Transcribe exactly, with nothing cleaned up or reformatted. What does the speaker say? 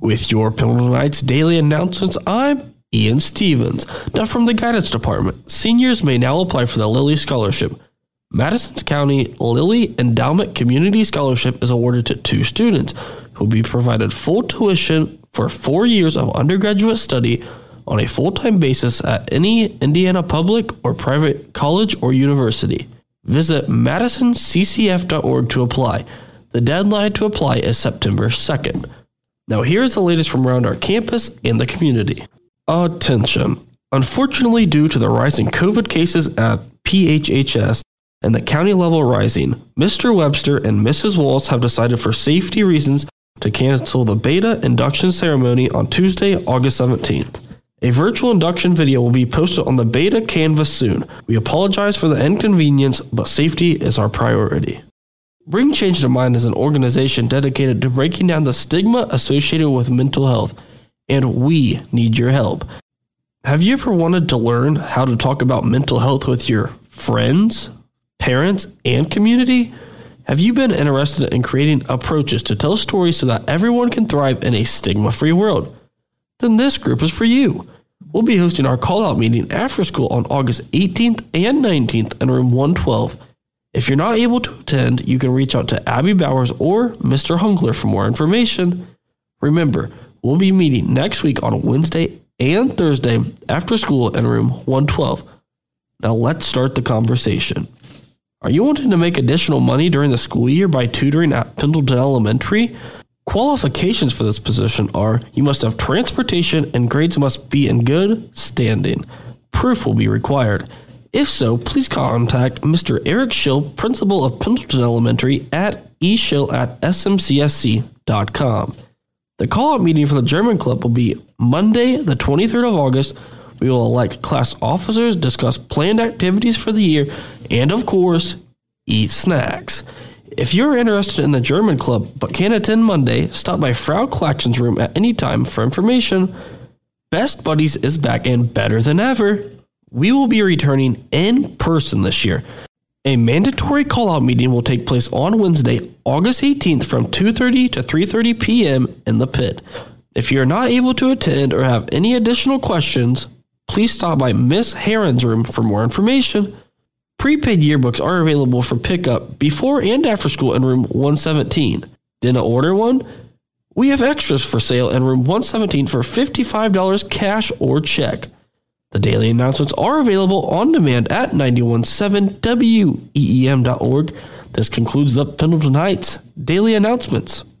With your Pendleton Knights daily announcements, I'm Ian Stevens. Now from the guidance department, seniors may now apply for the Lilly Scholarship. Madison County Lilly Endowment Community Scholarship is awarded to two students who will be provided full tuition for four years of undergraduate study on a full-time basis at any Indiana public or private college or university. Visit madison c c f dot org to apply. The deadline to apply is September second. Now here's the latest from around our campus and the community. Attention! Unfortunately, due to the rising COVID cases at P H H S and the county level rising, Mister Webster and Missus Walls have decided for safety reasons to cancel the beta induction ceremony on Tuesday, August seventeenth. A virtual induction video will be posted on the beta canvas soon. We apologize for the inconvenience, but safety is our priority. Bring Change to Mind is an organization dedicated to breaking down the stigma associated with mental health, and we need your help. Have you ever wanted to learn how to talk about mental health with your friends, parents, and community? Have you been interested in creating approaches to tell stories so that everyone can thrive in a stigma-free world? Then this group is for you. We'll be hosting our call-out meeting after school on August eighteenth and nineteenth in room one twelve. If you're not able to attend, you can reach out to Abby Bowers or Mister Hungler for more information. Remember, we'll be meeting next week on Wednesday and Thursday after school in room one twelve. Now let's start the conversation. Are you wanting to make additional money during the school year by tutoring at Pendleton Elementary? Qualifications for this position are you must have transportation and grades must be in good standing. Proof will be required. If so, please contact Mister Eric Schill, principal of Pendleton Elementary, at e schill at s m c s c dot com. The call-out meeting for the German Club will be Monday, the twenty-third of August. We will elect class officers, discuss planned activities for the year, and of course, eat snacks. If you're interested in the German Club but can't attend Monday, stop by Frau Claxton's room at any time for information. Best Buddies is back and better than ever. We will be returning in person this year. A mandatory call-out meeting will take place on Wednesday, August eighteenth from two thirty to three thirty p.m. in the pit. If you're not able to attend or have any additional questions, please stop by Miss Heron's room for more information. Prepaid yearbooks are available for pickup before and after school in room one seventeen. Didn't order one? We have extras for sale in room one seventeen for fifty-five dollars cash or check. The daily announcements are available on demand at nine one seven W E E M dot org. This concludes the Pendleton Heights Daily Announcements.